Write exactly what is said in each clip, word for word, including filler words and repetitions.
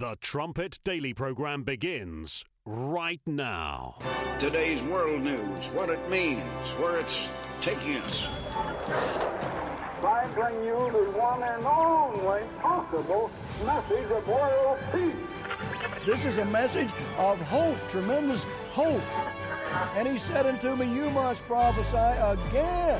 The Trumpet Daily program begins right now. Today's world news, what it means, where it's taking us. I bring you the one and only possible message of world peace. This is a message of hope, tremendous hope. And he said unto me, you must prophesy again.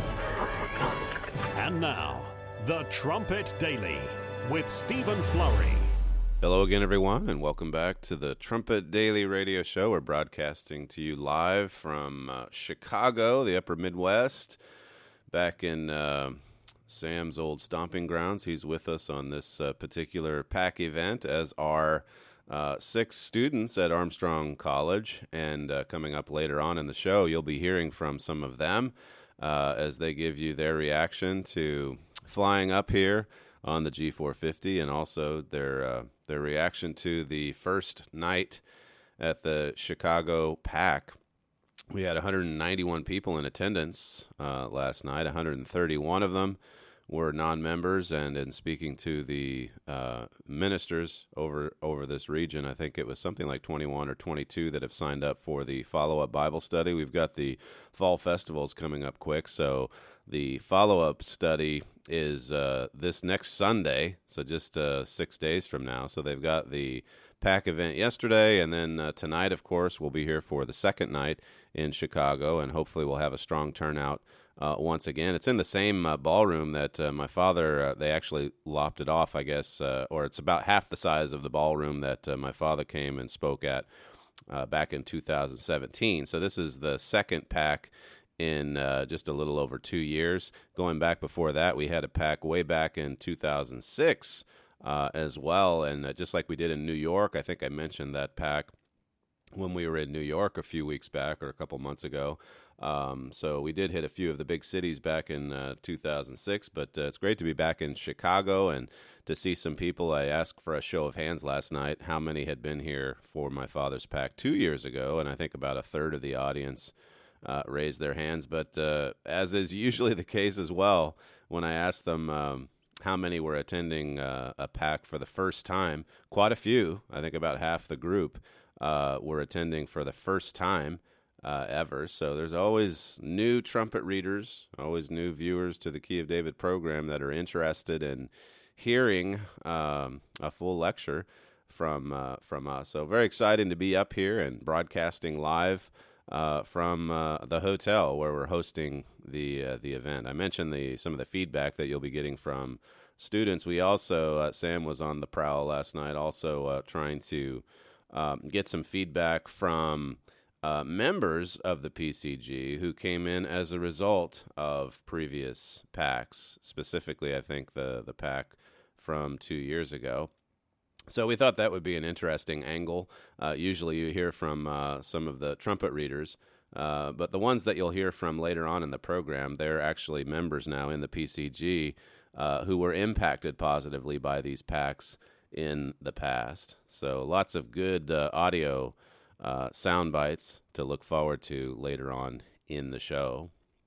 And now, The Trumpet Daily with Stephen Flurry. Hello again, everyone, and welcome back to the Trumpet Daily Radio Show. We're broadcasting to you live from uh, Chicago, the upper Midwest, back in uh, Sam's old stomping grounds. He's with us on this uh, particular PAC event, as are uh, six students at Armstrong College. And uh, coming up later on in the show, you'll be hearing from some of them uh, as they give you their reaction to flying up here on the G four fifty, and also their uh, their reaction to the first night at the Chicago PAC. We had one hundred ninety-one people in attendance uh, last night. one hundred thirty-one of them were non-members, and in speaking to the uh, ministers over over this region, I think it was something like twenty-one or twenty-two that have signed up for the follow-up Bible study. We've got the fall festivals coming up quick, so the follow-up study is uh, this next Sunday, so just uh, six days from now. So they've got the PAC event yesterday, and then uh, tonight, of course, we'll be here for the second night in Chicago, and hopefully we'll have a strong turnout uh, once again. It's in the same uh, ballroom that uh, my father, uh, they actually lopped it off, I guess, uh, or it's about half the size of the ballroom that uh, my father came and spoke at uh, back in two thousand seventeen. So this is the second PAC in uh, just a little over two years. Going back before that, we had a PAC way back in two thousand six uh, as well. And uh, just like we did in New York, I think I mentioned that PAC when we were in New York a few weeks back or a couple months ago. Um, so we did hit a few of the big cities back in uh, two thousand six, but uh, it's great to be back in Chicago and to see some people. I asked for a show of hands last night how many had been here for my father's PAC two years ago, and I think about a third of the audience Uh, raise their hands, but uh, as is usually the case as well, when I asked them um, how many were attending uh, a PAC for the first time, quite a few, I think about half the group, uh, were attending for the first time uh, ever. So there's always new trumpet readers, always new viewers to the Key of David program that are interested in hearing um, a full lecture from uh, from us. So very exciting to be up here and broadcasting live Uh, from uh, the hotel where we're hosting the uh, the event. I mentioned the some of the feedback that you'll be getting from students. We also, uh, Sam was on the prowl last night, also uh, trying to um, get some feedback from uh, members of the P C G who came in as a result of previous PACs, specifically I think the, the PAC from two years ago. So we thought that would be an interesting angle. Uh, usually you hear from uh, some of the trumpet readers, uh, but the ones that you'll hear from later on in the program, they're actually members now in the P C G uh, who were impacted positively by these PACs in the past. So lots of good uh, audio uh, sound bites to look forward to later on in the show.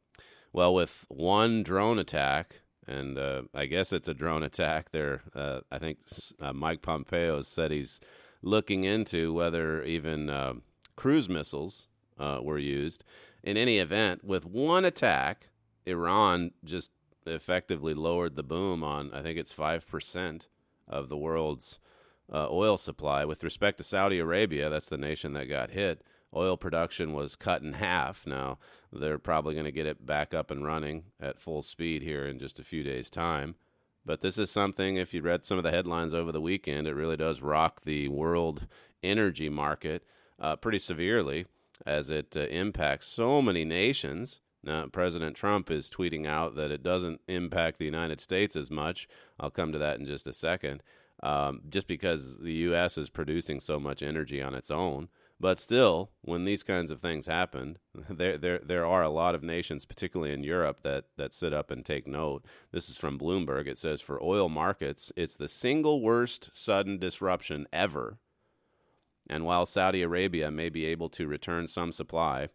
Well, with one drone attack, and uh, I guess it's a drone attack there. Uh, I think uh, Mike Pompeo said he's looking into whether even uh, cruise missiles uh, were used. In any event, with one attack, Iran just effectively lowered the boom on, I think it's five percent of the world's uh, oil supply. With respect to Saudi Arabia, that's the nation that got hit, oil production was cut in half. Now, they're probably going to get it back up and running at full speed here in just a few days' time. But this is something, if you read some of the headlines over the weekend, it really does rock the world energy market uh, pretty severely as it uh, impacts so many nations. Now, President Trump is tweeting out that it doesn't impact the United States as much. I'll come to that in just a second, um, just because the U S is producing so much energy on its own. But still, when these kinds of things happen, there there there are a lot of nations, particularly in Europe, that, that sit up and take note. This is from Bloomberg. It says, for oil markets, it's the single worst sudden disruption ever. And while Saudi Arabia may be able to return some supply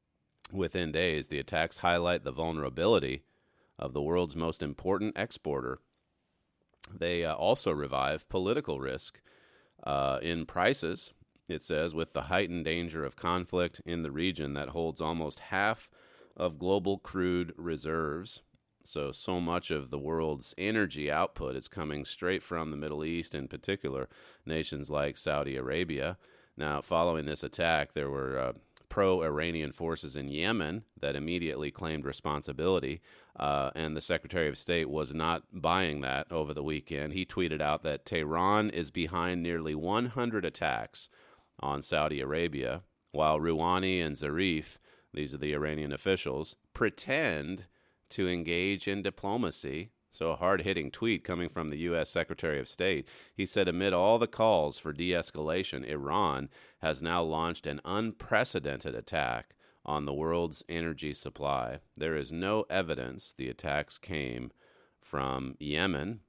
within days, the attacks highlight the vulnerability of the world's most important exporter. They uh, also revive political risk uh, in prices. It says, with the heightened danger of conflict in the region that holds almost half of global crude reserves. So, so much of the world's energy output is coming straight from the Middle East, in particular, nations like Saudi Arabia. Now, following this attack, there were uh, pro-Iranian forces in Yemen that immediately claimed responsibility, uh, and the Secretary of State was not buying that over the weekend. He tweeted out that Tehran is behind nearly one hundred attacks on Saudi Arabia, while Rouhani and Zarif, these are the Iranian officials, pretend to engage in diplomacy. So a hard-hitting tweet coming from the U S Secretary of State. He said, amid all the calls for de-escalation, Iran has now launched an unprecedented attack on the world's energy supply. There is no evidence the attacks came from Yemen.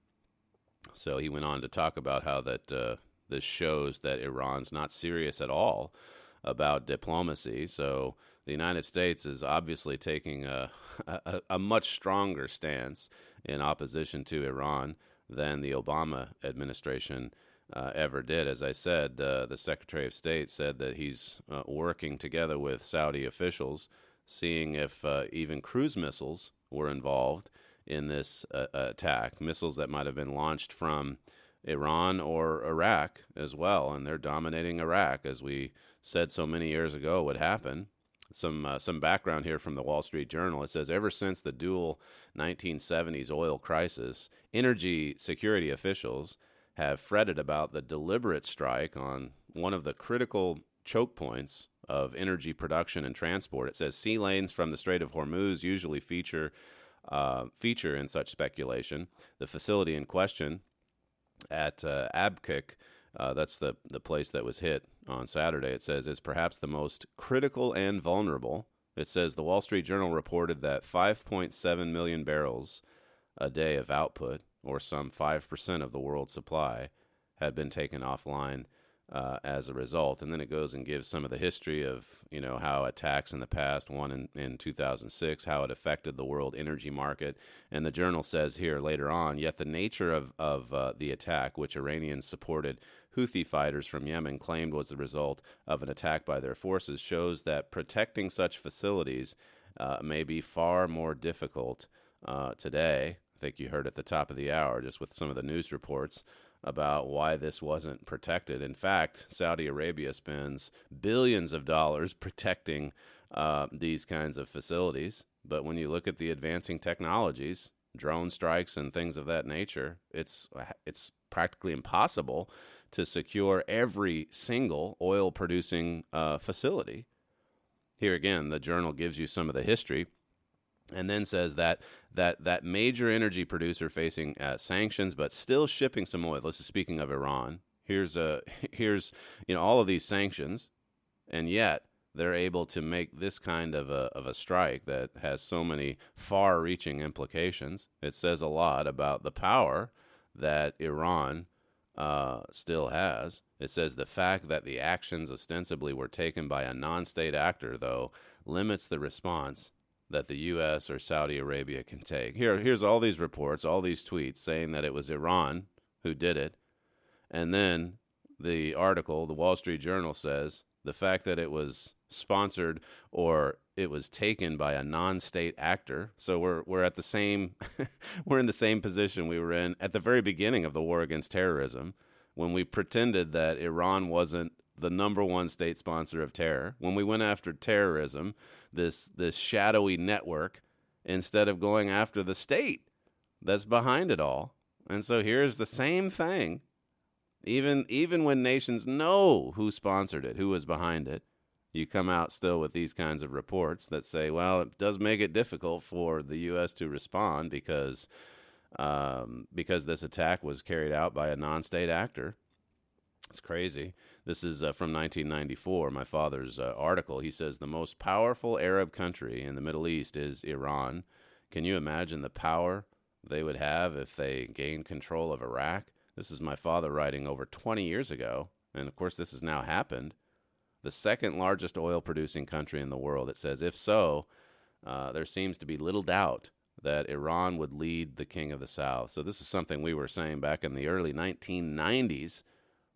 So he went on to talk about how that uh, this shows that Iran's not serious at all about diplomacy. So the United States is obviously taking a, a, a much stronger stance in opposition to Iran than the Obama administration uh, ever did. As I said, uh, the Secretary of State said that he's uh, working together with Saudi officials, seeing if uh, even cruise missiles were involved in this uh, attack, missiles that might have been launched from Iran or Iraq as well, and they're dominating Iraq, as we said so many years ago would happen. Some uh, some background here from the Wall Street Journal. It says, ever since the dual nineteen seventies oil crisis, energy security officials have fretted about the deliberate strike on one of the critical choke points of energy production and transport. It says sea lanes from the Strait of Hormuz usually feature uh, feature in such speculation. The facility in question at uh, Abqaiq, uh, that's the, the place that was hit on Saturday, it says, is perhaps the most critical and vulnerable. It says the Wall Street Journal reported that five point seven million barrels a day of output, or some five percent of the world's supply, had been taken offline uh, as a result. And then it goes and gives some of the history of, you know, how attacks in the past, one in, in two thousand six, how it affected the world energy market. And the journal says here later on, yet the nature of, of uh, the attack, which Iranians supported Houthi fighters from Yemen claimed was the result of an attack by their forces, shows that protecting such facilities uh, may be far more difficult uh, today. I think you heard at the top of the hour, just with some of the news reports, about why this wasn't protected. In fact, Saudi Arabia spends billions of dollars protecting uh, these kinds of facilities. But when you look at the advancing technologies, drone strikes and things of that nature, it's it's practically impossible to secure every single oil-producing uh, facility. Here again, the journal gives you some of the history, and then says that that that major energy producer facing uh, sanctions, but still shipping some oil. This is speaking of Iran. Here's a here's you know all of these sanctions, and yet they're able to make this kind of a of a strike that has so many far-reaching implications. It says a lot about the power that Iran uh, still has. It says the fact that the actions ostensibly were taken by a non-state actor, though, limits the response that the U S or Saudi Arabia can take. Here, here's all these reports, all these tweets saying that it was Iran who did it. And then the article, the Wall Street Journal says the fact that it was sponsored or it was taken by a non-state actor. So we're we're at the same we're in the same position we were in at the very beginning of the war against terrorism, when we pretended that Iran wasn't the number one state sponsor of terror, when we went after terrorism, this this shadowy network, instead of going after the state that's behind it all. And so here's the same thing. Even even when nations know who sponsored it, who was behind it, you come out still with these kinds of reports that say, well, it does make it difficult for the U S to respond because um, because this attack was carried out by a non-state actor. It's crazy. This is uh, from nineteen ninety-four, my father's uh, article. He says the most powerful Arab country in the Middle East is Iran. Can you imagine the power they would have if they gained control of Iraq? This is my father writing over twenty years ago, and of course this has now happened. The second largest oil-producing country in the world. It says, if so, uh, there seems to be little doubt that Iran would lead the king of the South. So this is something we were saying back in the early nineteen nineties,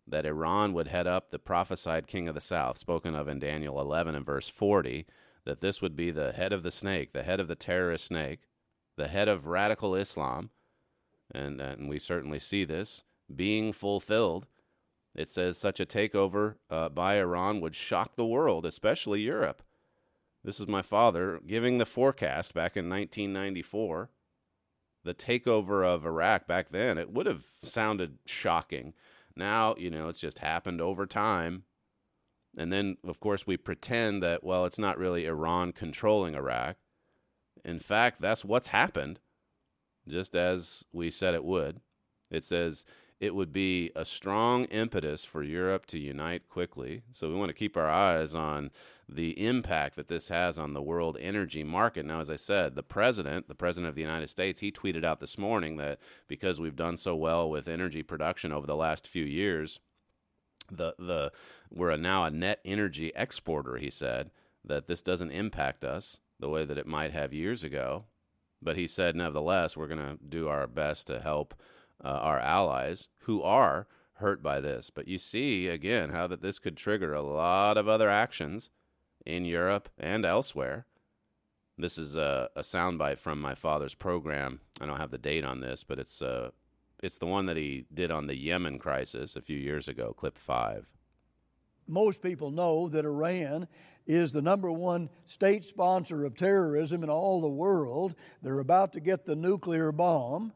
that Iran would head up the prophesied king of the south, spoken of in Daniel eleven and verse forty, that this would be the head of the snake, the head of the terrorist snake, the head of radical Islam, and, and we certainly see this being fulfilled. It says such a takeover uh, by Iran would shock the world, especially Europe. This is my father giving the forecast back in nineteen ninety-four. The takeover of Iraq back then, it would have sounded shocking. Now, you know, it's just happened over time. And then, of course, we pretend that, well, it's not really Iran controlling Iraq. In fact, that's what's happened, just as we said it would. It says it would be a strong impetus for Europe to unite quickly. So we want to keep our eyes on the impact that this has on the world energy market. Now, as I said, the president, the president of the United States, he tweeted out this morning that because we've done so well with energy production over the last few years, the the we're a, now a net energy exporter, he said, that this doesn't impact us the way that it might have years ago. But he said, nevertheless, we're going to do our best to help uh, our allies who are hurt by this. But you see, again, how that this could trigger a lot of other actions in Europe and elsewhere. This is a, a soundbite from my father's program. I don't have the date on this, but it's uh, it's the one that he did on the Yemen crisis a few years ago, clip five. Most people know that Iran is the number one state sponsor of terrorism in all the world. They're about to get the nuclear bomb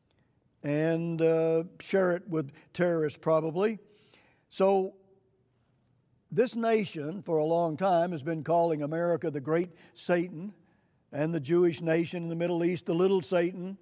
and uh, share it with terrorists probably. So this nation for a long time has been calling America the great Satan and the Jewish nation in the Middle East the little Satan.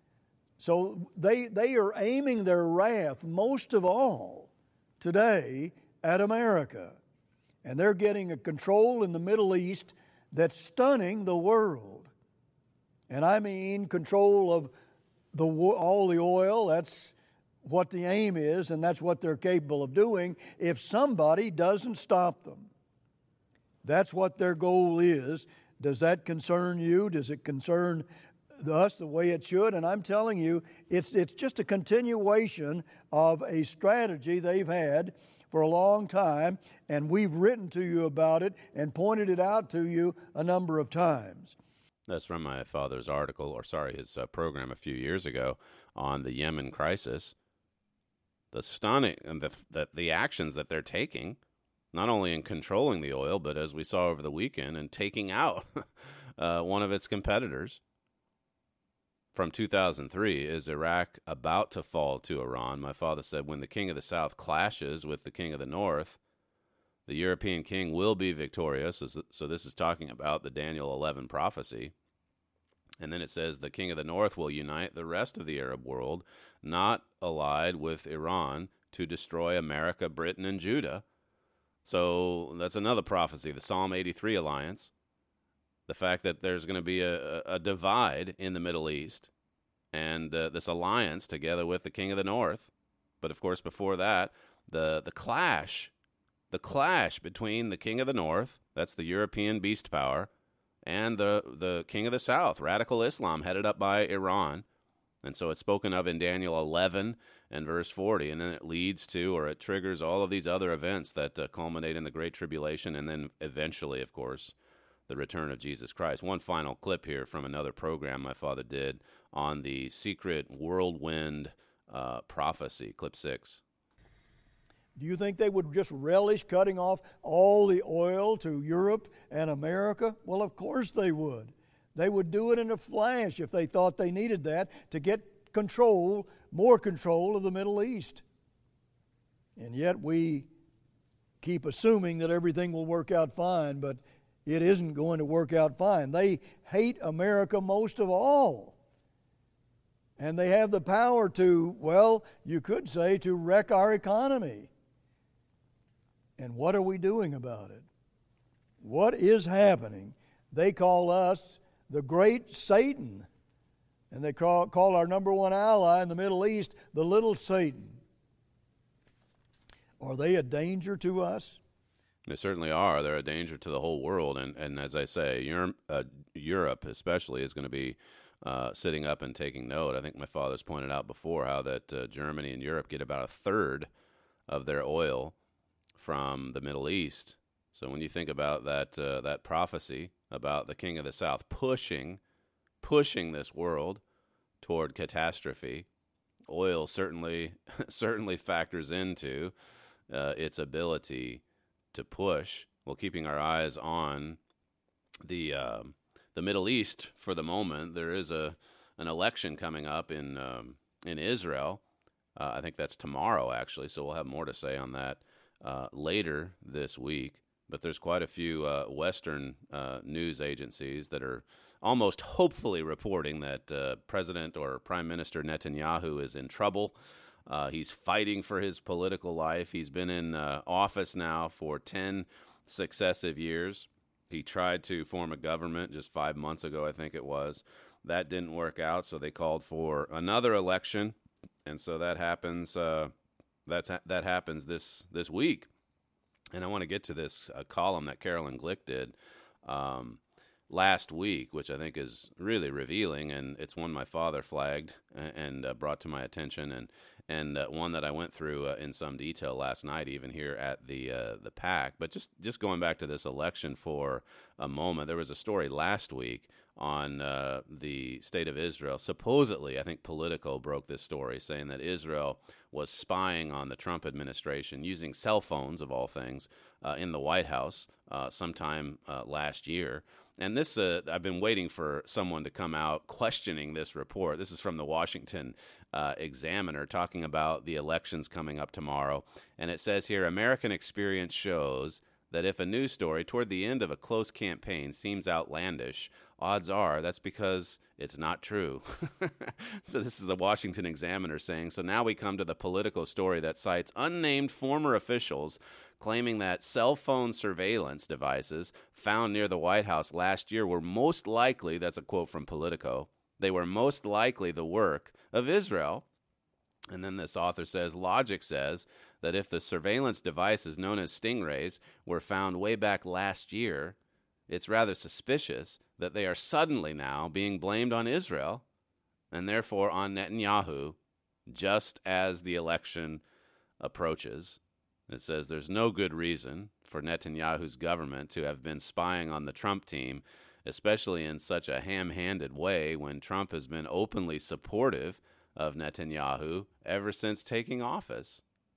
So they, they are aiming their wrath most of all today at America. And they're getting a control in the Middle East that's stunning the world. And I mean control of the all the oil. That's what the aim is, and that's what they're capable of doing if somebody doesn't stop them. That's what their goal is. Does that concern you? Does it concern us the way it should? And I'm telling you, it's it's just a continuation of a strategy they've had for a long time, and we've written to you about it and pointed it out to you a number of times. That's from my father's article, or sorry, his uh, program a few years ago on the Yemen crisis. The stunning and the, the the actions that they're taking, not only in controlling the oil, but as we saw over the weekend, and taking out uh, one of its competitors. From two thousand three, is Iraq about to fall to Iran? My father said when the king of the south clashes with the king of the north, the European king will be victorious. So this is talking about the Daniel eleven prophecy. And then it says the king of the north will unite the rest of the Arab world, not allied with Iran, to destroy America, Britain, and Judah. So that's another prophecy, the Psalm eighty-three alliance. The fact that there's going to be a, a divide in the Middle East, and uh, this alliance together with the king of the north. But of course, before that, the the clash, the clash between the king of the north, that's the European beast power, and the, the king of the south, radical Islam, headed up by Iran. And so it's spoken of in Daniel eleven and verse forty, and then it leads to, or it triggers all of these other events that uh, culminate in the Great Tribulation, and then eventually, of course, the return of Jesus Christ. One final clip here from another program my father did on the secret whirlwind uh, prophecy, clip six. Do you think they would just relish cutting off all the oil to Europe and America? Well, of course they would. They would do it in a flash if they thought they needed that to get control, more control of the Middle East. And yet we keep assuming that everything will work out fine, but it isn't going to work out fine. They hate America most of all. And they have the power to, well, you could say, to wreck our economy. And what are we doing about it? What is happening? They call us the great Satan. And they call, call our number one ally in the Middle East the little Satan. Are they a danger to us? They certainly are. They're a danger to the whole world. And, and as I say, Europe, uh, Europe especially is going to be uh, sitting up and taking note. I think my father's pointed out before how that uh, Germany and Europe get about a third of their oil from the Middle East. So when you think about that uh, that prophecy about the King of the South pushing pushing this world toward catastrophe, oil certainly certainly factors into uh, its ability to push. Well, keeping our eyes on the uh, the Middle East for the moment, there is a an election coming up in um, in Israel. Uh, I think that's tomorrow, actually. So we'll have more to say on that uh, later this week. But there's quite a few uh, Western uh, news agencies that are almost hopefully reporting that uh, President or Prime Minister Netanyahu is in trouble. Uh, he's fighting for his political life. He's been in uh, office now for ten successive years. He tried to form a government just five months ago, I think it was. That didn't work out, so they called for another election, and so that happens. Uh, that's ha- that happens this this week. And I want to get to this uh, column that Carolyn Glick did um, last week, which I think is really revealing, and it's one my father flagged and, and uh, brought to my attention, and and uh, one that I went through uh, in some detail last night, even here at the uh, the PAC. But just just going back to this election for a moment, there was a story last week on uh, the state of Israel. Supposedly, I think Politico broke this story, saying that Israel was spying on the Trump administration using cell phones, of all things, uh, in the White House uh, sometime uh, last year. And this, uh, I've been waiting for someone to come out questioning this report. This is from the Washington uh, Examiner, talking about the elections coming up tomorrow. And it says here, American experience shows that if a news story toward the end of a close campaign seems outlandish, odds are that's because it's not true. So this is the Washington Examiner saying, so now we come to the Politico story that cites unnamed former officials claiming that cell phone surveillance devices found near the White House last year were most likely, that's a quote from Politico, they were most likely the work of Israel. And then this author says, logic says that if the surveillance devices known as Stingrays were found way back last year, it's rather suspicious that they are suddenly now being blamed on Israel and therefore on Netanyahu just as the election approaches. It says there's no good reason for Netanyahu's government to have been spying on the Trump team, especially in such a ham-handed way when Trump has been openly supportive of Netanyahu ever since taking office.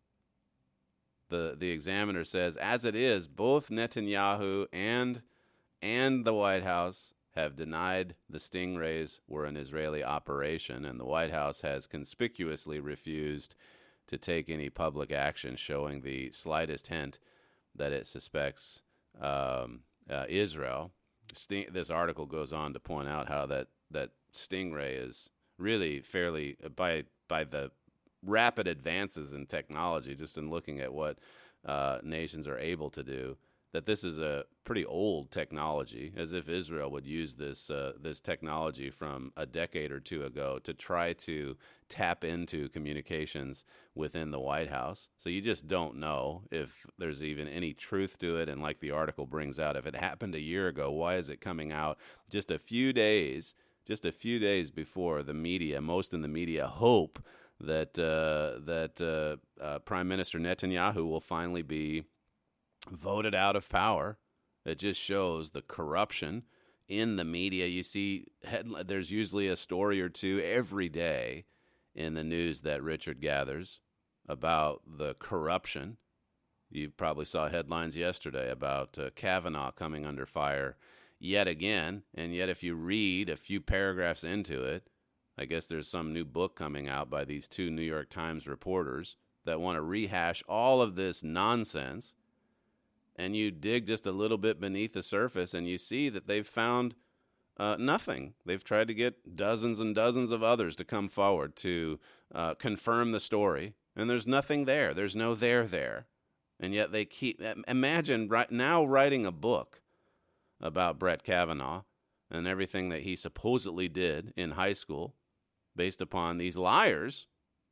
The the Examiner says, as it is, both Netanyahu and and the White House have denied the Stingrays were an Israeli operation, and the White House has conspicuously refused to take any public action showing the slightest hint that it suspects um, uh, Israel. Sting- this article goes on to point out how that, that Stingray is really fairly, by by the rapid advances in technology, just in looking at what uh, nations are able to do, that this is a pretty old technology, as if Israel would use this uh, this technology from a decade or two ago to try to tap into communications within the White House. So you just don't know if there's even any truth to it. And like the article brings out, if it happened a year ago, why is it coming out just a few days, just a few days before the media, most in the media, hope that uh, that uh, uh, Prime Minister Netanyahu will finally be voted out of power? It just shows the corruption in the media. You see, head, there's usually a story or two every day in the news that Richard gathers about the corruption. You probably saw headlines yesterday about uh, Kavanaugh coming under fire yet again, and yet if you read a few paragraphs into it, I guess there's some new book coming out by these two New York Times reporters that want to rehash all of this nonsense. And you dig just a little bit beneath the surface and you see that they've found uh, nothing. They've tried to get dozens and dozens of others to come forward to uh, confirm the story. And there's nothing there. There's no there there. And yet they keep, imagine right now writing a book about Brett Kavanaugh and everything that he supposedly did in high school based upon these liars.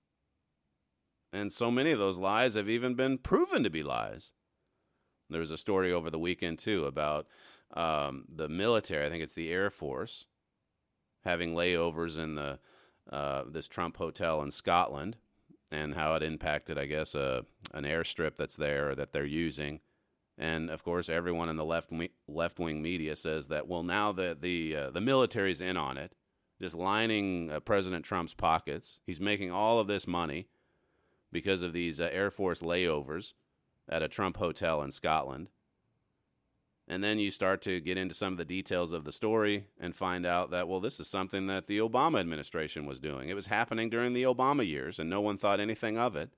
And so many of those lies have even been proven to be lies. There was a story over the weekend, too, about um, the military, I think it's the Air Force, having layovers in the uh, this Trump hotel in Scotland. and how it impacted, I guess, a, an airstrip that's there or that they're using. And, of course, everyone in the left left-wing media says that, well, now that the, uh, the military's in on it, just lining uh, President Trump's pockets. He's making all of this money because of these uh, Air Force layovers at a Trump hotel in Scotland. And then you start to get into some of the details of the story and find out that, well, this is something that the Obama administration was doing. It was happening during the Obama years, and no one thought anything of it.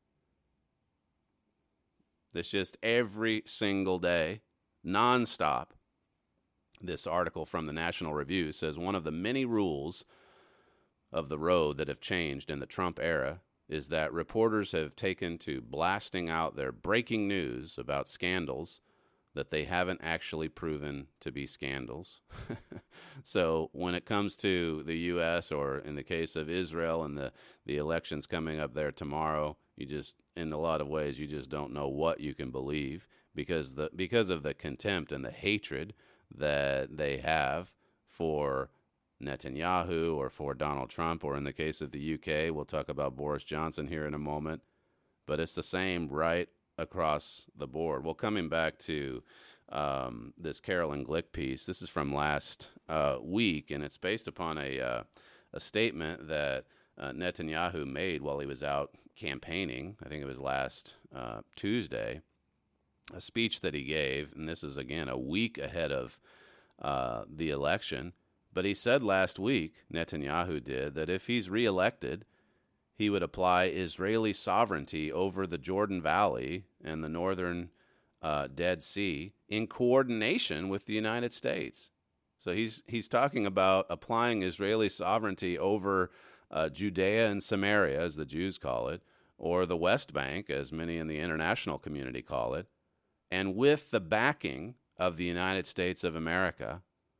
It's just every single day, nonstop. This article from the National Review says one of the many rules of the road that have changed in the Trump era is that reporters have taken to blasting out their breaking news about scandals that they haven't actually proven to be scandals. So when it comes to the U S, or in the case of Israel and the, the elections coming up there tomorrow, you just, in a lot of ways, you just don't know what you can believe because the because of the contempt and the hatred that they have for Netanyahu or for Donald Trump, or in the case of the U K, we'll talk about Boris Johnson here in a moment. But it's the same right across the board. Well, coming back to um, this Caroline Glick piece, this is from last uh, week, and it's based upon a, uh, a statement that uh, Netanyahu made while he was out campaigning. I think it was last uh, Tuesday. A speech that he gave, and this is, again, a week ahead of uh, the election. But he said last week, Netanyahu did, that if he's reelected, he would apply Israeli sovereignty over the Jordan Valley and the northern uh, Dead Sea in coordination with the United States. So he's he's talking about applying Israeli sovereignty over uh, Judea and Samaria, as the Jews call it, or the West Bank, as many in the international community call it, and with the backing of the United States of America.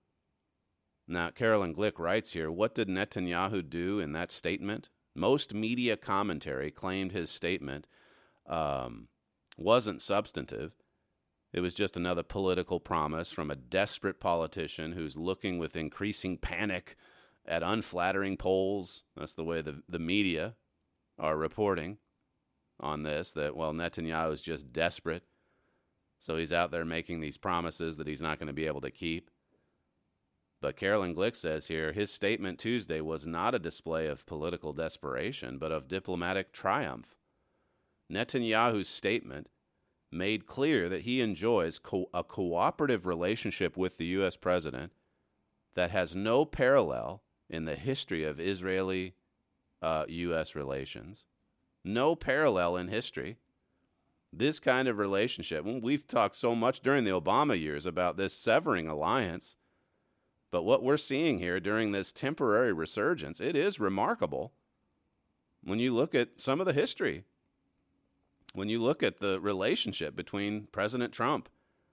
Now, Caroline Glick writes here, what did Netanyahu do in that statement? Most media commentary claimed his statement um, wasn't substantive. It was just another political promise from a desperate politician who's looking with increasing panic at unflattering polls. That's the way the, the media are reporting on this, that, well, Netanyahu is just desperate. So he's out there making these promises that he's not going to be able to keep. But Caroline Glick says here, his statement Tuesday was not a display of political desperation, but of diplomatic triumph. Netanyahu's statement made clear that he enjoys co- a cooperative relationship with the U S president that has no parallel in the history of Israeli uh, U S relations. No parallel in history. This kind of relationship, we've talked so much during the Obama years about this severing alliance, but what we're seeing here during this temporary resurgence, it is remarkable when you look at some of the history, when you look at the relationship between President Trump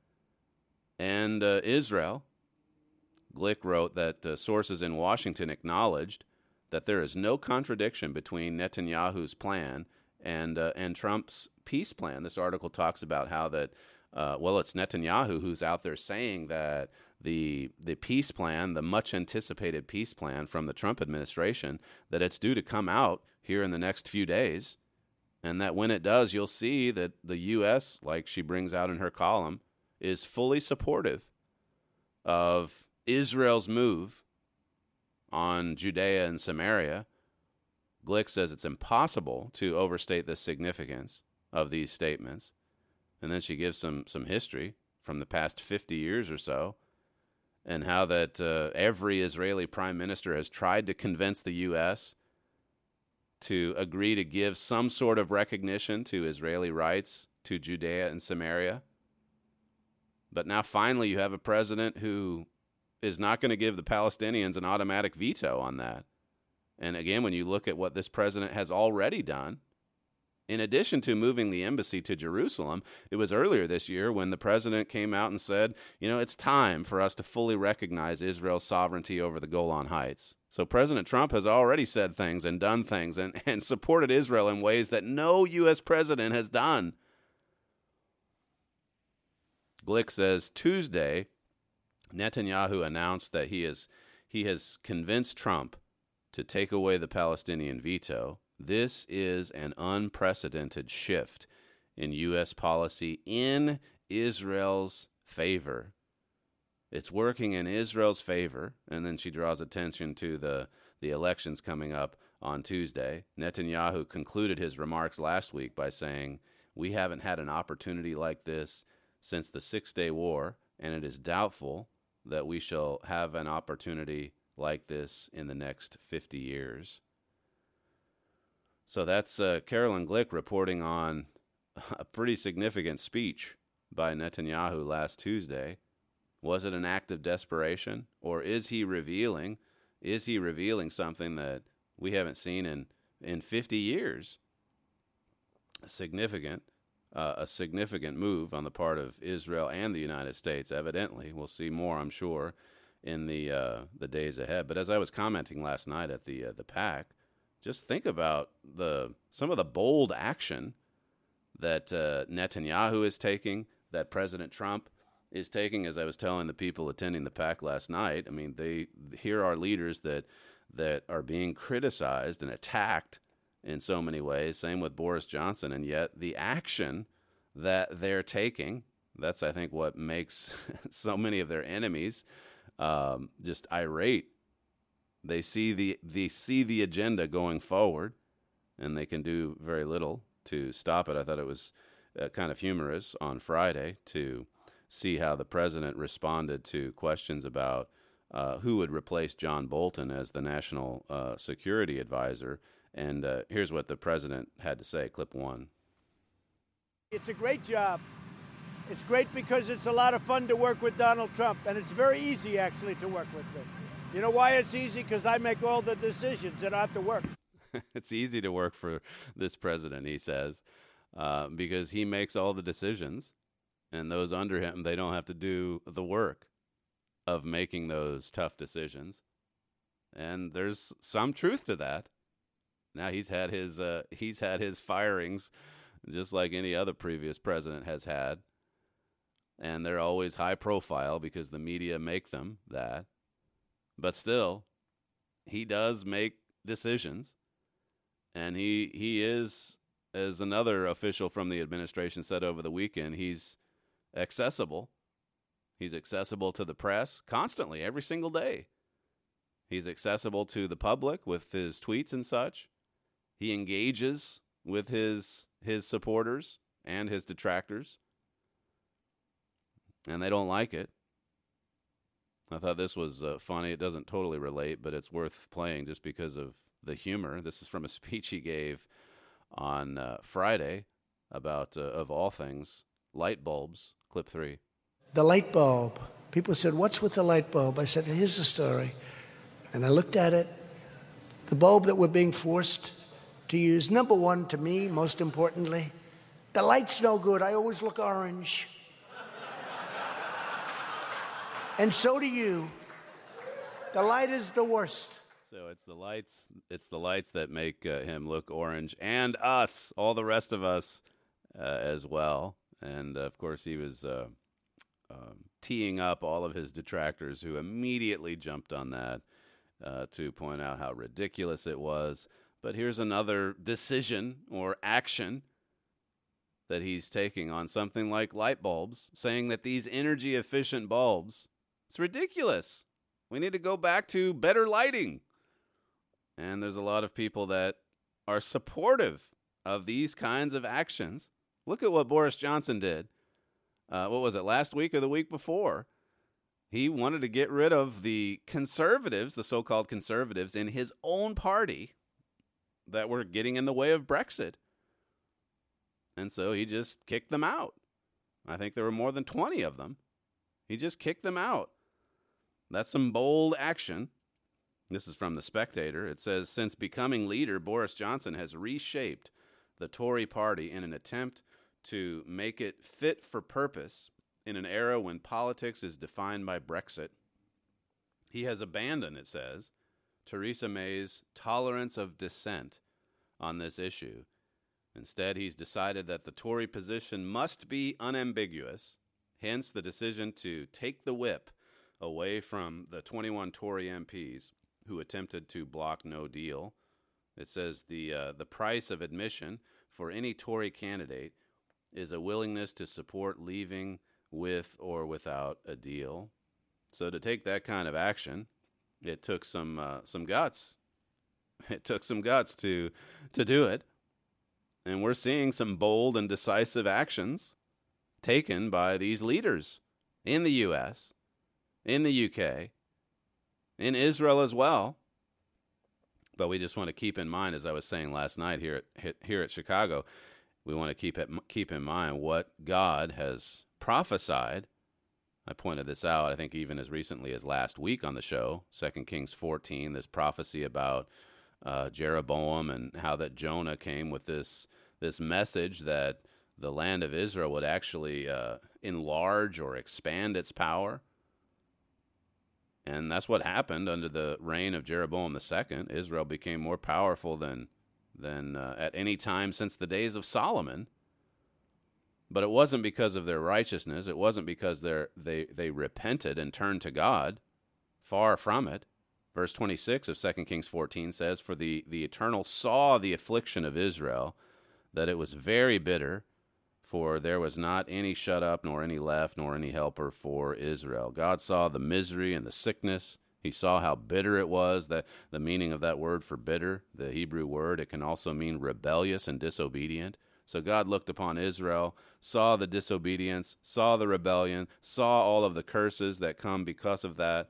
and uh, Israel. Glick wrote that uh, sources in Washington acknowledged that there is no contradiction between Netanyahu's plan and uh, and Trump's peace plan. This article talks about how that, uh, well, it's Netanyahu who's out there saying that the the peace plan, the much-anticipated peace plan from the Trump administration, that it's due to come out here in the next few days, and that when it does, you'll see that the U S, like she brings out in her column, is fully supportive of Israel's move on Judea and Samaria. Glick says it's impossible to overstate the significance of these statements. And then she gives some, some history from the past fifty years or so, and how that uh, every Israeli prime minister has tried to convince the U S to agree to give some sort of recognition to Israeli rights to Judea and Samaria. But now finally you have a president who is not going to give the Palestinians an automatic veto on that. And again, when you look at what this president has already done, in addition to moving the embassy to Jerusalem, it was earlier this year when the president came out and said, you know, it's time for us to fully recognize Israel's sovereignty over the Golan Heights. So President Trump has already said things and done things and, and supported Israel in ways that no U S president has done. Glick says Tuesday, Netanyahu announced that he is he has convinced Trump to take away the Palestinian veto. This is an unprecedented shift in U S policy in Israel's favor. It's working in Israel's favor, and then she draws attention to the, the elections coming up on Tuesday. Netanyahu concluded his remarks last week by saying, "We haven't had an opportunity like this since the Six-Day War, and it is doubtful that we shall have an opportunity like this in the next fifty years." So that's uh, Carolyn Glick reporting on a pretty significant speech by Netanyahu last Tuesday. Was it an act of desperation, or is he revealing, is he revealing something that we haven't seen in, in fifty years? A significant, uh, a significant move on the part of Israel and the United States, evidently. We'll see more, I'm sure, in the uh, the days ahead. But as I was commenting last night at the uh, the PAC, just think about the some of the bold action that uh, Netanyahu is taking, that President Trump is taking. As I was telling the people attending the PAC last night, I mean, they here are leaders that that are being criticized and attacked in so many ways. Same with Boris Johnson, and yet the action that they're taking, that's, I think, what makes so many of their enemies um, just irate. They see the they see the agenda going forward, and they can do very little to stop it. I thought it was uh, kind of humorous on Friday to see how the president responded to questions about uh, who would replace John Bolton as the national uh, security advisor. And uh, here's what the president had to say. Clip one. It's a great job. It's great because it's a lot of fun to work with Donald Trump, and it's very easy, actually, to work with him. You know why it's easy? Because I make all the decisions and I have to work. It's easy to work for this president, he says, uh, because he makes all the decisions, and those under him, they don't have to do the work of making those tough decisions. And there's some truth to that. Now he's had his uh, he's had his firings, just like any other previous president has had, and they're always high profile because the media make them that. But still, he does make decisions, and he he is, as another official from the administration said over the weekend, he's accessible. He's accessible to the press constantly, every single day. He's accessible to the public with his tweets and such. He engages with his his supporters and his detractors, and they don't like it. I thought this was uh, funny. It doesn't totally relate, but it's worth playing just because of the humor. This is from a speech he gave on uh, Friday about, uh, of all things, light bulbs. Clip three. The light bulb. People said, "What's with the light bulb?" I said, "Here's the story." And I looked at it. The bulb that we're being forced to use, number one, to me, most importantly, the light's no good. I always look orange. And so do you. The light is the worst. So it's the lights. It's the lights that make uh, him look orange, and us, all the rest of us, uh, as well. And uh, of course, he was uh, uh, teeing up all of his detractors, who immediately jumped on that uh, to point out how ridiculous it was. But here's another decision or action that he's taking on something like light bulbs, saying that these energy efficient bulbs, it's ridiculous. We need to go back to better lighting. And there's a lot of people that are supportive of these kinds of actions. Look at what Boris Johnson did. Uh, what was it, last week or the week before? He wanted to get rid of the conservatives, the so-called conservatives in his own party that were getting in the way of Brexit. And so he just kicked them out. I think there were more than twenty of them. He just kicked them out. That's some bold action. This is from The Spectator. It says, since becoming leader, Boris Johnson has reshaped the Tory party in an attempt to make it fit for purpose in an era when politics is defined by Brexit. He has abandoned, it says, Theresa May's tolerance of dissent on this issue. Instead, he's decided that the Tory position must be unambiguous, hence the decision to take the whip away from the twenty-one Tory M Ps who attempted to block no deal. It says the uh, the price of admission for any Tory candidate is a willingness to support leaving with or without a deal. So to take that kind of action, it took some uh, some guts. It took some guts to to do it. And we're seeing some bold and decisive actions taken by these leaders in the U S, in the U K, in Israel as well. But we just want to keep in mind, as I was saying last night here at here at Chicago, we want to keep it, keep in mind what God has prophesied. I pointed this out, I think, even as recently as last week on the show, Second Kings fourteen, this prophecy about uh, Jeroboam and how that Jonah came with this this message that the land of Israel would actually uh, enlarge or expand its power. And that's what happened under the reign of Jeroboam the Second. Israel became more powerful than than uh, at any time since the days of Solomon. But it wasn't because of their righteousness. It wasn't because they they they repented and turned to God. Far from it. Verse twenty-six of Second Kings fourteen says, "For the, the Eternal saw the affliction of Israel, that it was very bitter, for there was not any shut up, nor any left, nor any helper for Israel." God saw the misery and the sickness. He saw how bitter it was. That the meaning of that word for bitter, the Hebrew word, it can also mean rebellious and disobedient. So God looked upon Israel, saw the disobedience, saw the rebellion, saw all of the curses that come because of that.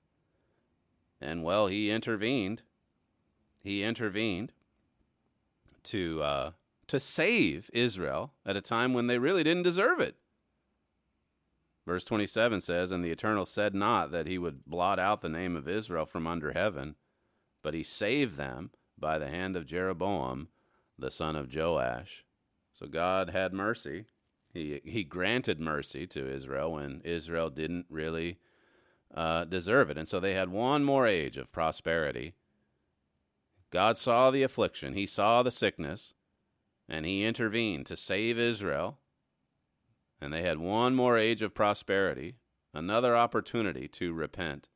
And, well, he intervened. He intervened to uh, to save Israel at a time when they really didn't deserve it. Verse twenty-seven says, "And the Eternal said not that he would blot out the name of Israel from under heaven, but he saved them by the hand of Jeroboam, the son of Joash." So God had mercy. He he granted mercy to Israel when Israel didn't really uh, deserve it. And so they had one more age of prosperity. God saw the affliction. He saw the sickness, and he intervened to save Israel. And they had one more age of prosperity, another opportunity to repent.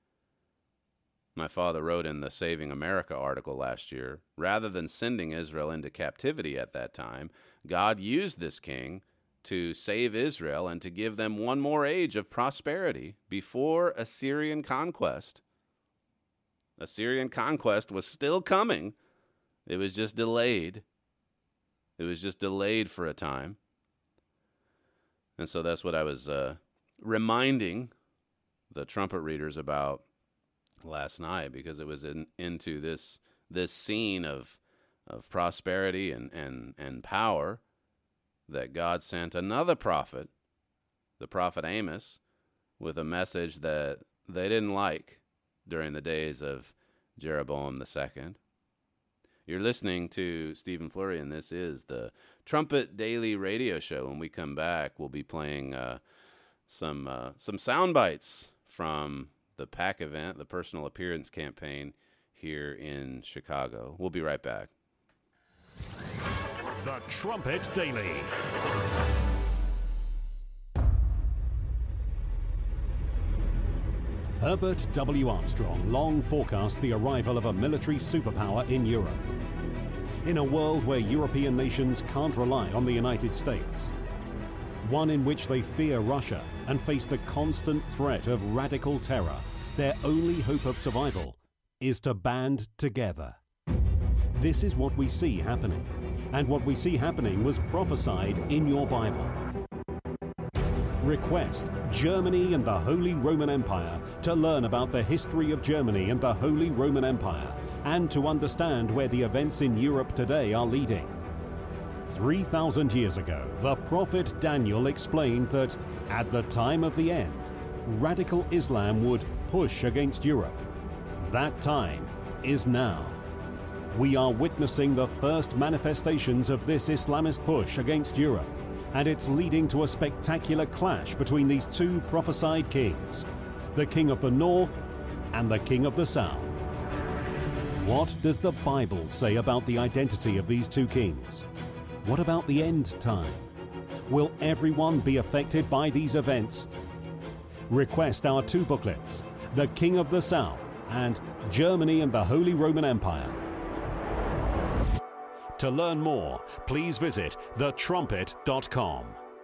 My father wrote in the Saving America article last year, rather than sending Israel into captivity at that time, God used this king to save Israel and to give them one more age of prosperity before Assyrian conquest. Assyrian conquest was still coming. It was just delayed. It was just delayed for a time. And so that's what I was uh, reminding the trumpet readers about last night, because it was in, into this this scene of of prosperity and, and, and power that God sent another prophet, the prophet Amos, with a message that they didn't like during the days of Jeroboam the Second. You're listening to Stephen Flurry, and this is the Trumpet Daily Radio Show. When we come back, we'll be playing uh, some uh, some sound bites from the PAC event, the Personal Appearance Campaign here in Chicago. We'll be right back. The Trumpet Daily. Herbert W. Armstrong long forecast the arrival of a military superpower in Europe. In a world where European nations can't rely on the United States, one in which they fear Russia and face the constant threat of radical terror, their only hope of survival is to band together. This is what we see happening, and what we see happening was prophesied in your Bible. Request Germany and the Holy Roman Empire to learn about the history of Germany and the Holy Roman Empire, and to understand where the events in Europe today are leading. three thousand years ago, the prophet Daniel explained that at the time of the end, radical Islam would push against Europe. That time is now. We are witnessing the first manifestations of this Islamist push against Europe, and it's leading to a spectacular clash between these two prophesied kings, the king of the north and the king of the south. What does the Bible say about the identity of these two kings? What about the end time? Will everyone be affected by these events? Request our two booklets, The King of the South and Germany and the Holy Roman Empire. To learn more, please visit the trumpet dot com.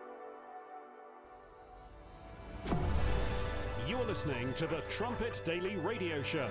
You're listening to the Trumpet Daily Radio Show.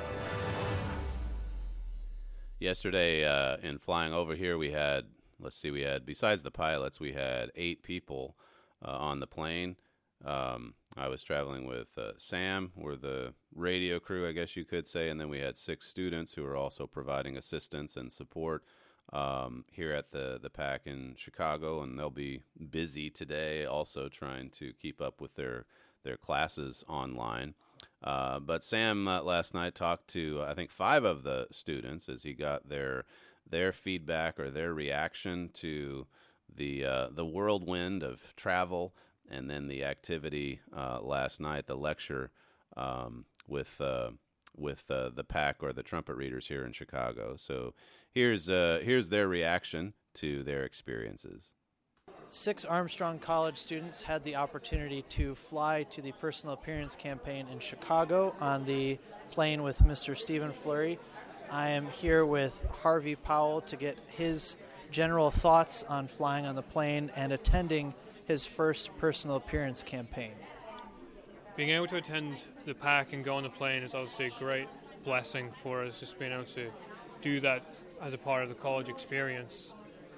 Yesterday, uh, in flying over here, we had, let's see, we had, besides the pilots, we had eight people uh, on the plane. Um, I was traveling with uh, Sam, we're the radio crew, I guess you could say, and then we had six students who are also providing assistance and support um, here at the, the PAC in Chicago, and they'll be busy today also trying to keep up with their, their classes online. Uh, but Sam uh, last night talked to, uh, I think, five of the students as he got their their feedback or their reaction to the uh, the whirlwind of travel, and then the activity uh, last night, the lecture um, with uh, with uh, the PAC or the trumpet readers here in Chicago. So here's uh, here's their reaction to their experiences. Six Armstrong College students had the opportunity to fly to the personal appearance campaign in Chicago on the plane with Mister Stephen Flurry. I am here with Harvey Powell to get his general thoughts on flying on the plane and attending his first personal appearance campaign. Being able to attend the PAC and go on the plane is obviously a great blessing for us, just being able to do that as a part of the college experience.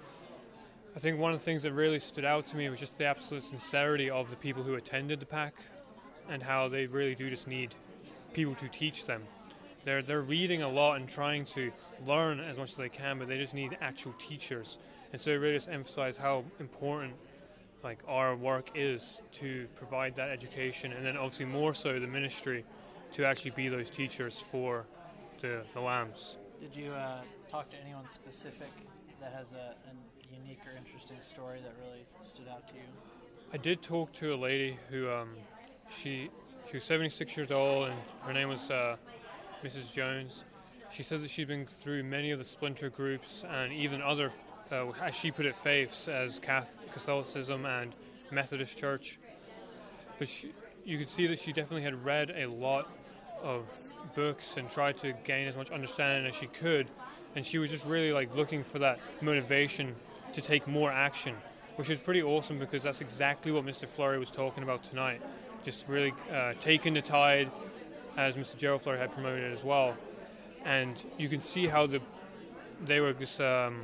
I think one of the things that really stood out to me was just the absolute sincerity of the people who attended the PAC and how they really do just need people to teach them. They're, they're reading a lot and trying to learn as much as they can, but they just need actual teachers. And so it really just emphasized how important like our work is to provide that education, and then obviously more so the ministry to actually be those teachers for the, the lambs. Did you uh, talk to anyone specific that has a, a unique or interesting story that really stood out to you? I did talk to a lady who um, she she was seventy-six years old, and her name was uh, Missus Jones. She says that she's been through many of the splinter groups and even other, uh, as she put it, faiths as Catholicism and Methodist Church. But she, you could see that she definitely had read a lot of books and tried to gain as much understanding as she could. And she was just really like looking for that motivation to take more action, which is pretty awesome because that's exactly what Mister Flurry was talking about tonight. Just really uh, taking the tide, as Mister Gerald Flurry had promoted as well. And you can see how the they were just um,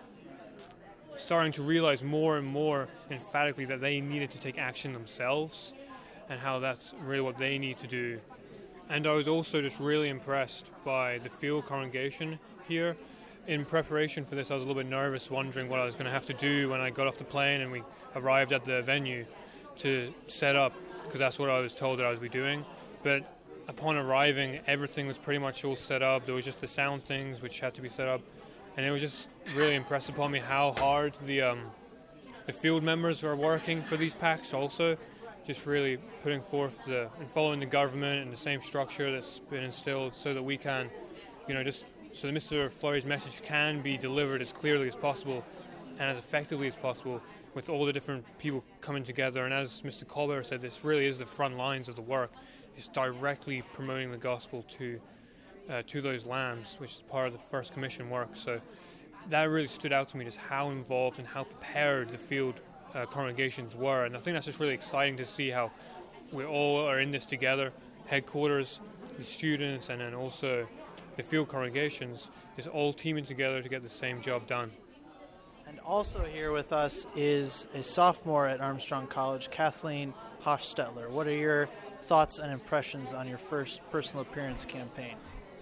starting to realize more and more emphatically that they needed to take action themselves, and how that's really what they need to do. And I was also just really impressed by the field congregation here. In preparation for this, I was a little bit nervous, wondering what I was going to have to do when I got off the plane and we arrived at the venue to set up, because that's what I was told that I would be doing. But upon arriving, everything was pretty much all set up. There was just the sound things which had to be set up, and it was just really impressed upon me how hard the um, the field members are working for these PACs also, just really putting forth the and following the government and the same structure that's been instilled so that we can, you know, just so that Mister Flurry's message can be delivered as clearly as possible and as effectively as possible with all the different people coming together. And as Mister Colbert said, this really is the front lines of the work. It's directly promoting the gospel to uh, to those lambs, which is part of the First Commission work. So that really stood out to me, just how involved and how prepared the field uh, congregations were. And I think that's just really exciting to see how we all are in this together, headquarters, the students, and then also the field congregations, is all teaming together to get the same job done. And also here with us is a sophomore at Armstrong College, Kathleen Hofstetler. What are your thoughts and impressions on your first personal appearance campaign?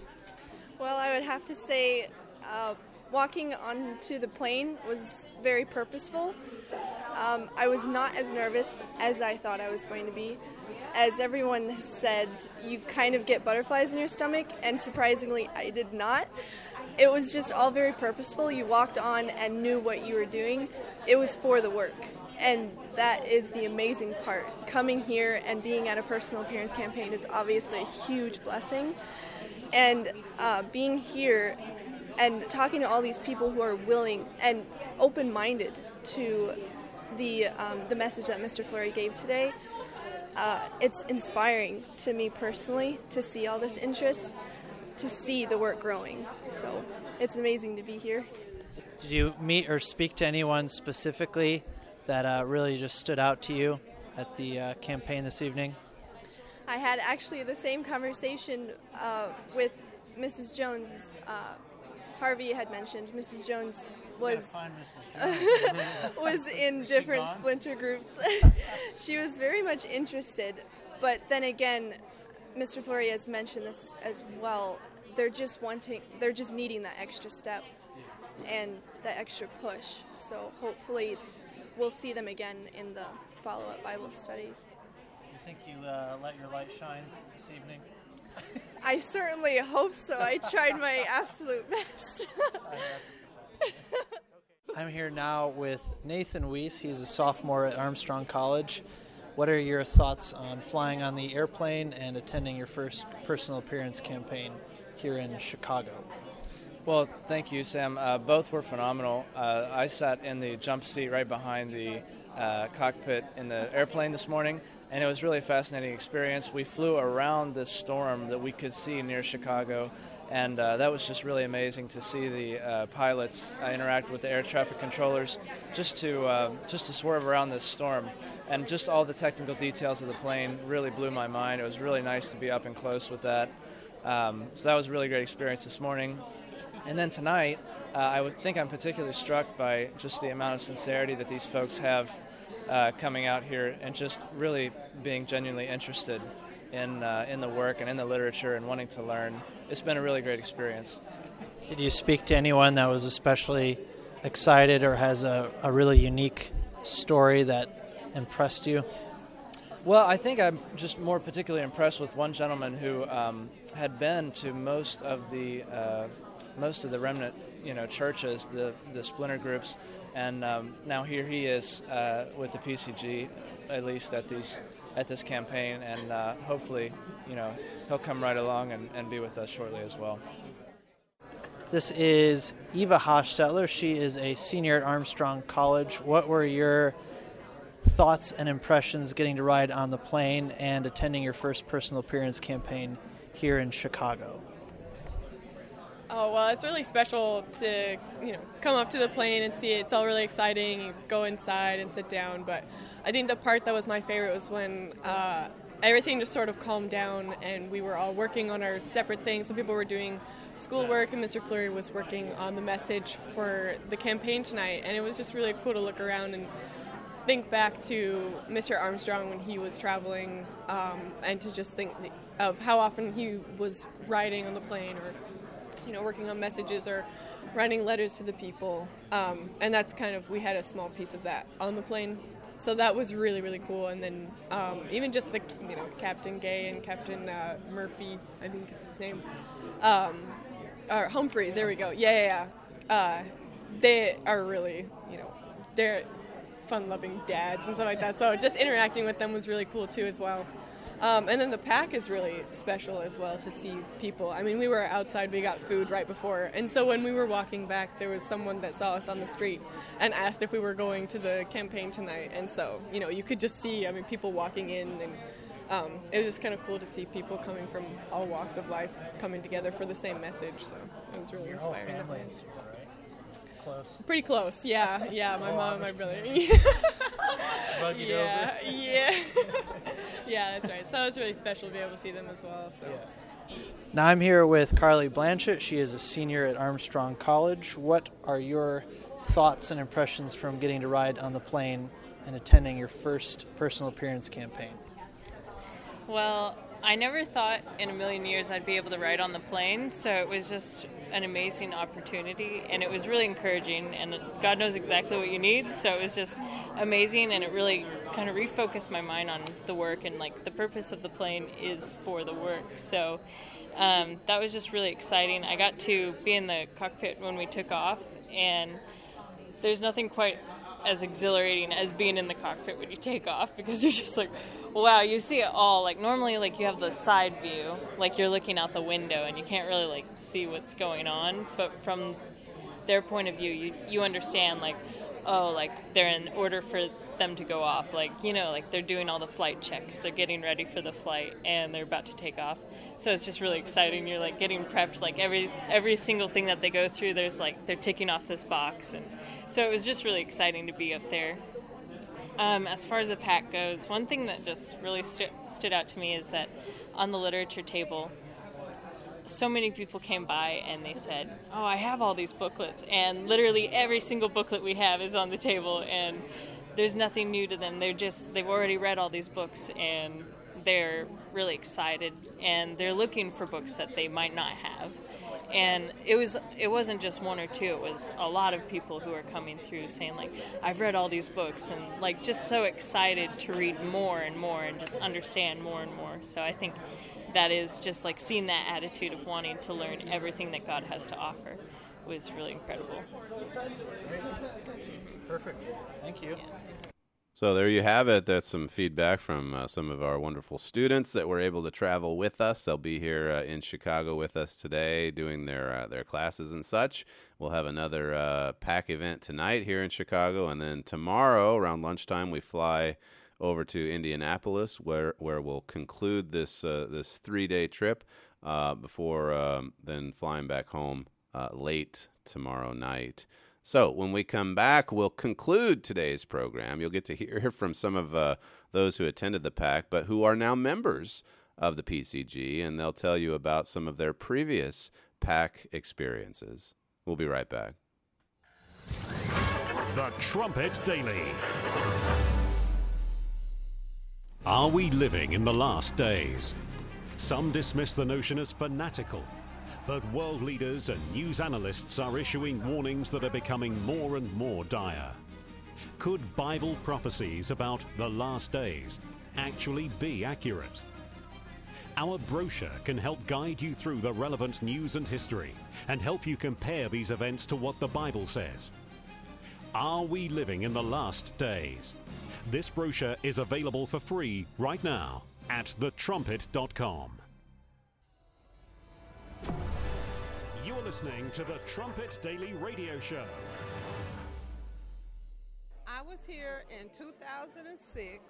Well, I would have to say uh, walking onto the plane was very purposeful. Um, I was not as nervous as I thought I was going to be. As everyone has said, you kind of get butterflies in your stomach, and surprisingly, I did not. It was just all very purposeful. You walked on and knew what you were doing. It was for the work, and that is the amazing part. Coming here and being at a personal appearance campaign is obviously a huge blessing, and uh, being here and talking to all these people who are willing and open-minded to the um, the message that Mister Flurry gave today, uh, it's inspiring to me personally to see all this interest, to see the work growing. So it's amazing to be here. Did you meet or speak to anyone specifically that uh, really just stood out to you at the uh, campaign this evening? I had actually the same conversation uh, with Missus Jones. Uh, Harvey had mentioned Missus Jones was Missus Jones. was in Is different she gone? splinter groups. She was very much interested, but then again, Mister Fleury has mentioned this as well. They're just wanting, they're just needing that extra step and that extra push. So hopefully, we'll see them again in the follow-up Bible studies. Do you think you uh, let your light shine this evening? I certainly hope so. I tried my absolute best. I'm here now with Nathan Weiss. He's a sophomore at Armstrong College. What are your thoughts on flying on the airplane and attending your first personal appearance campaign here in Chicago? Well, thank you, Sam. Uh, both were phenomenal. Uh, I sat in the jump seat right behind the uh, cockpit in the airplane this morning, and it was really a fascinating experience. We flew around this storm that we could see near Chicago, and uh, that was just really amazing to see the uh, pilots uh, interact with the air traffic controllers just to uh, just to swerve around this storm. And just all the technical details of the plane really blew my mind. It was really nice to be up and close with that. Um, so that was a really great experience this morning. And then tonight, uh, I would think I'm particularly struck by just the amount of sincerity that these folks have uh, coming out here and just really being genuinely interested in uh, in the work and in the literature and wanting to learn. It's been a really great experience. Did you speak to anyone that was especially excited or has a, a really unique story that impressed you? Well, I think I'm just more particularly impressed with one gentleman who um, had been to most of the uh, most of the remnant, you know, churches, the the splinter groups, and um, now here he is uh, with the P C G, at least at these at this campaign, and uh, hopefully, you know, he'll come right along and, and be with us shortly as well. This is Eva Hostetler. She is a senior at Armstrong College. What were your thoughts and impressions getting to ride on the plane and attending your first personal appearance campaign here in Chicago? Oh, well, it's really special to, you know, come up to the plane and see it. It's all really exciting. You go inside and sit down. But I think the part that was my favorite was when uh, everything just sort of calmed down and we were all working on our separate things. Some people were doing schoolwork and Mister Fleury was working on the message for the campaign tonight. And it was just really cool to look around and think back to Mister Armstrong when he was traveling um, and to just think of how often he was riding on the plane or, you know, working on messages or writing letters to the people. Um, and that's kind of, we had a small piece of that on the plane. So that was really, really cool. And then um, even just the, you know, Captain Gay and Captain uh, Murphy, I think is his name, um, or Humphreys, there we go. Yeah, yeah, yeah. Uh, they are really, you know, they're fun-loving dads and stuff like that. So just interacting with them was really cool too as well. Um, and then the pack is really special as well to see people. I mean, we were outside, we got food right before. And so when we were walking back, there was someone that saw us on the street and asked if we were going to the campaign tonight. And so, you know, you could just see, I mean, people walking in. And um, it was just kind of cool to see people coming from all walks of life coming together for the same message. So it was really Your inspiring. whole family is here, right? Close. Pretty close, yeah. Yeah, my Oh, mom and my brother. Buggied yeah, over. yeah. Yeah, that's right. So that was really special to be able to see them as well. So. Now I'm here with Carly Blanchett. She is a senior at Armstrong College. What are your thoughts and impressions from getting to ride on the plane and attending your first personal appearance campaign? Well, I never thought in a million years I'd be able to ride on the plane, so it was just an amazing opportunity, and it was really encouraging, and God knows exactly what you need, so it was just amazing, and it really kind of refocused my mind on the work, and like the purpose of the plane is for the work, so um, that was just really exciting. I got to be in the cockpit when we took off, and there's nothing quite as exhilarating as being in the cockpit when you take off, because you're just like, wow, you see it all. Like normally, like you have the side view, like you're looking out the window and you can't really like see what's going on. But from their point of view, you you understand like, oh, like they're in order for them to go off. Like, you know, like they're doing all the flight checks. They're getting ready for the flight, and they're about to take off. So it's just really exciting. You're, like, getting prepped. Like, every every single thing that they go through, there's, like, they're ticking off this box. And so it was just really exciting to be up there. Um, as far as the pack goes, one thing that just really st- stood out to me is that on the literature table, so many people came by and they said, oh, I have all these booklets. And literally every single booklet we have is on the table, and there's nothing new to them. They're just, they've already read all these books, and they're really excited, and they're looking for books that they might not have. And it was it wasn't just one or two, it was a lot of people who are coming through saying, like, I've read all these books, and, like, just so excited to read more and more and just understand more and more. So I think that is just, like, seeing that attitude of wanting to learn everything that God has to offer was really incredible. Perfect. Thank you. Yeah. So there you have it. That's some feedback from uh, some of our wonderful students that were able to travel with us. They'll be here uh, in Chicago with us today doing their uh, their classes and such. We'll have another uh, PAC event tonight here in Chicago, and then tomorrow around lunchtime we fly over to Indianapolis, where where we'll conclude this uh, this three-day trip uh, before um, then flying back home uh, late tomorrow night. So when we come back, we'll conclude today's program. You'll get to hear from some of uh, those who attended the PAC, but who are now members of the P C G, and they'll tell you about some of their previous PAC experiences. We'll be right back. The Trumpet Daily. Are we living in the last days? Some dismiss the notion as fanatical, but world leaders and news analysts are issuing warnings that are becoming more and more dire. Could Bible prophecies about the last days actually be accurate? Our brochure can help guide you through the relevant news and history and help you compare these events to what the Bible says. Are we living in the last days? This brochure is available for free right now at the trumpet dot com. You're listening to the Trumpet Daily Radio Show. I was here in two thousand six,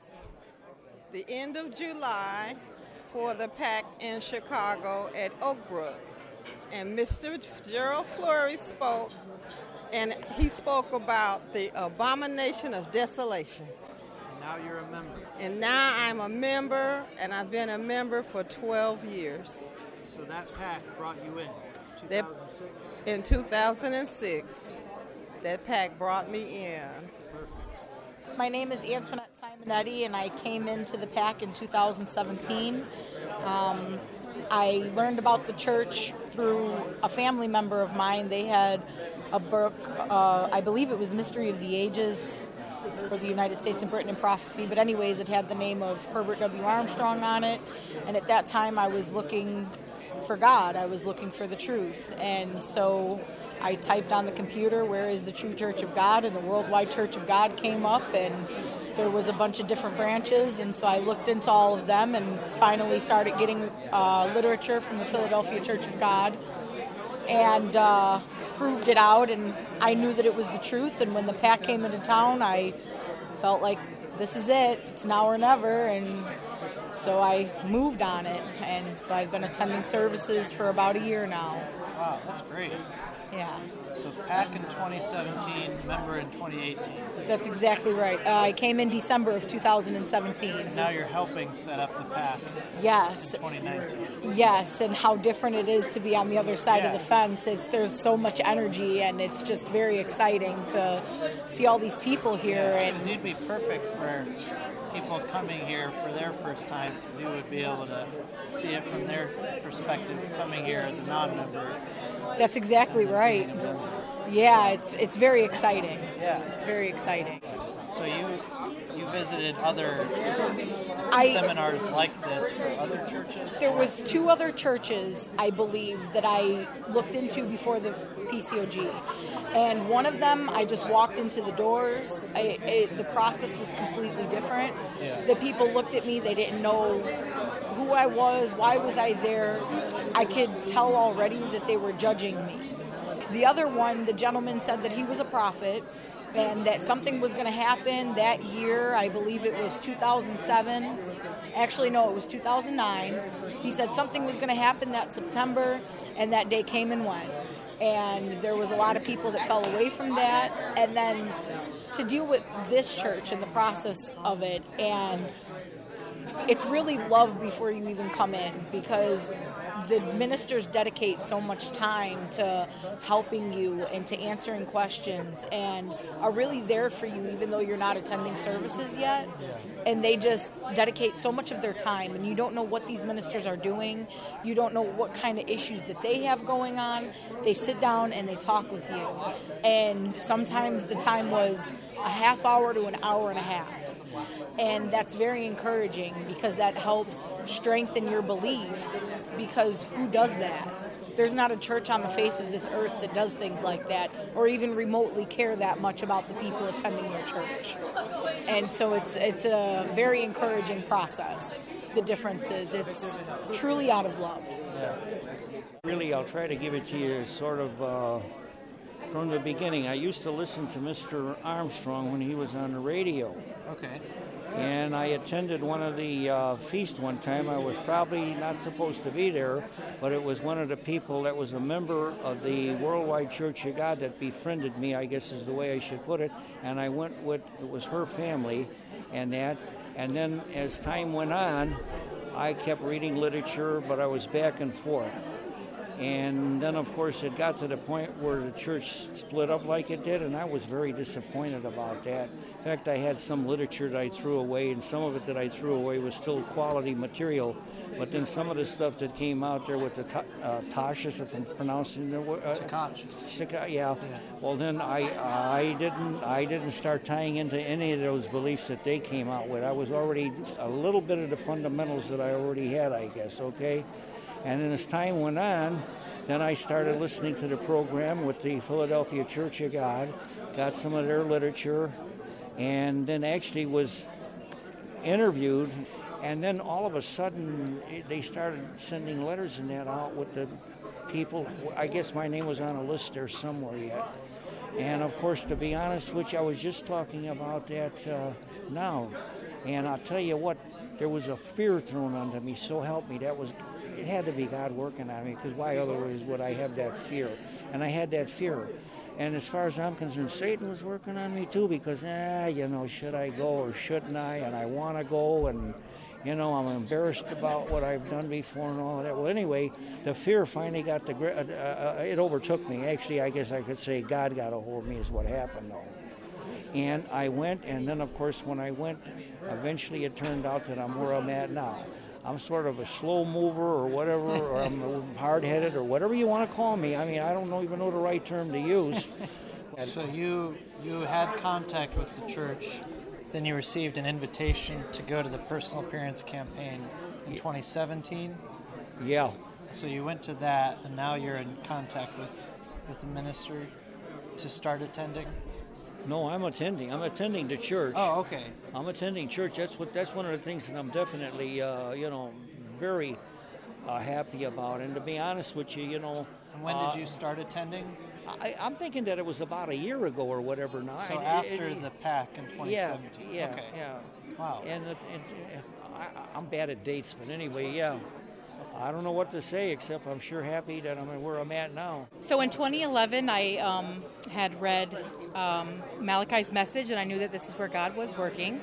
the end of July, for the PAC in Chicago at Oak Brook. And Mister Gerald Flurry spoke, and he spoke about the abomination of desolation. And now you're a member. And now I'm a member, and I've been a member for twelve years. So that PAC brought you in, two thousand six? In two thousand six, that PAC brought me in. Perfect. My name is Antoinette Simonetti, and I came into the PAC in two thousand seventeen. Um, I learned about the church through a family member of mine. They had a book, uh, I believe it was Mystery of the Ages, for the United States and Britain in Prophecy, but anyways, it had the name of Herbert W. Armstrong on it, and at that time I was looking for God. I was looking for the truth, and so I typed on the computer, where is the true Church of God, and the Worldwide Church of God came up, and there was a bunch of different branches, and so I looked into all of them and finally started getting uh, literature from the Philadelphia Church of God, and uh, proved it out, and I knew that it was the truth, and when the PAC came into town, I felt like this is it, it's now or never, and so I moved on it, and so I've been attending services for about a year now. Wow, that's great. Yeah. So PAC in twenty seventeen, member in twenty eighteen. That's exactly right. Uh, I came in December of two thousand seventeen. And now you're helping set up the PAC. Yes. In twenty nineteen. Yes, and how different it is to be on the other side yeah. of the fence. It's there's so much energy, and it's just very exciting to see all these people here. Because and you'd be perfect for people coming here for their first time, because you would be able to see it from their perspective, coming here as a non-member. That's exactly right. Yeah, it's it's very exciting. Yeah, it's very exciting. So you you visited other I, seminars like this for other churches? There was two other churches, I believe, that I looked into before the P C O G. And one of them, I just walked into the doors. I, it, the process was completely different. Yeah. The people looked at me. They didn't know who I was. Why was I there? I could tell already that they were judging me. The other one, the gentleman said that he was a prophet, and that something was going to happen that year. I believe it was two thousand seven. Actually, no, it was two thousand nine. He said something was going to happen that September, and that day came and went. And there was a lot of people that fell away from that. And then to deal with this church and the process of it, and it's really love before you even come in, because the ministers dedicate so much time to helping you and to answering questions and are really there for you even though you're not attending services yet. And they just dedicate so much of their time, and you don't know what these ministers are doing. You don't know what kind of issues that they have going on. They sit down and they talk with you. And sometimes the time was a half hour to an hour and a half. And that's very encouraging, because that helps strengthen your belief, because who does that? There's not a church on the face of this earth that does things like that, or even remotely care that much about the people attending your church. And so it's it's a very encouraging process. The difference is it's truly out of love. Yeah. Really, I'll try to give it to you sort of uh, from the beginning. I used to listen to Mister Armstrong when he was on the radio. Okay. And I attended one of the uh, feasts one time. I was probably not supposed to be there, but it was one of the people that was a member of the Worldwide Church of God that befriended me, I guess is the way I should put it. And I went with, it was her family and that. And then as time went on, I kept reading literature, but I was back and forth. And then, of course, it got to the point where the church split up like it did, and I was very disappointed about that. In fact, I had some literature that I threw away, and some of it that I threw away was still quality material. But then some of the stuff that came out there with the ta- uh, Tashis, if I'm pronouncing the word, uh, yeah. yeah. Well, then I I didn't I didn't start tying into any of those beliefs that they came out with. I was already a little bit of the fundamentals that I already had, I guess. Okay. And then as time went on, then I started listening to the program with the Philadelphia Church of God, got some of their literature, and then actually was interviewed. And then all of a sudden, they started sending letters and that out with the people. I guess my name was on a list there somewhere yet. And of course, to be honest with you, I was just talking about that uh, now. And I'll tell you what, there was a fear thrown onto me, so help me. That was... It had to be God working on me, because why otherwise would I have that fear? And I had that fear. And as far as I'm concerned, Satan was working on me too, because, ah, you know, should I go or shouldn't I? And I want to go, and, you know, I'm embarrassed about what I've done before and all that. Well, anyway, the fear finally got the, uh, uh, it overtook me. Actually, I guess I could say God got a hold of me is what happened, though. And I went, and then, of course, when I went, eventually it turned out that I'm where I'm at now. I'm sort of a slow mover or whatever, or I'm hard-headed or whatever you want to call me. I mean, I don't know, even know the right term to use. So you you had contact with the church, then you received an invitation to go to the Personal Appearance Campaign in twenty seventeen? Yeah. So you went to that, and now you're in contact with, with the ministry to start attending? No, I'm attending. I'm attending the church. Oh, okay. I'm attending church. That's what. That's one of the things that I'm definitely, uh, you know, very uh, happy about. And to be honest with you, you know. And when uh, did you start attending? I, I'm thinking that it was about a year ago or whatever. Now. So I, after it, it, the PAC in twenty seventeen. Yeah. Yeah. Okay. Yeah. Wow. And it, it, I, I'm bad at dates, but anyway, yeah. I don't know what to say, except I'm sure happy that I'm where I'm at now. So in twenty eleven, I um, had read um, Malachi's message, and I knew that this is where God was working.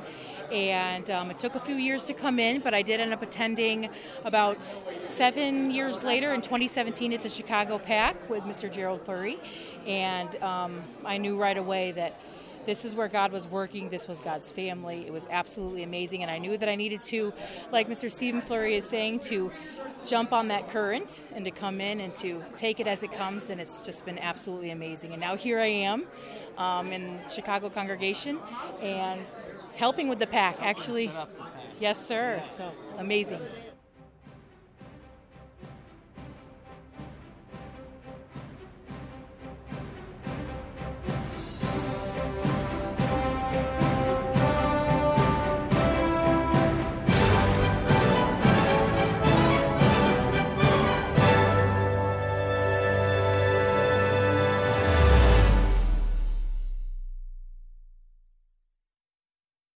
And um, it took a few years to come in, but I did end up attending about seven years later in twenty seventeen at the Chicago PAC with Mister Gerald Flurry. And um, I knew right away that this is where God was working. This was God's family. It was absolutely amazing. And I knew that I needed to, like Mister Stephen Flurry is saying, to jump on that current and to come in and to take it as it comes. And it's just been absolutely amazing. And now here I am um, in Chicago congregation and helping with the PAC, actually. Set up the PAC. Yes, sir. So amazing.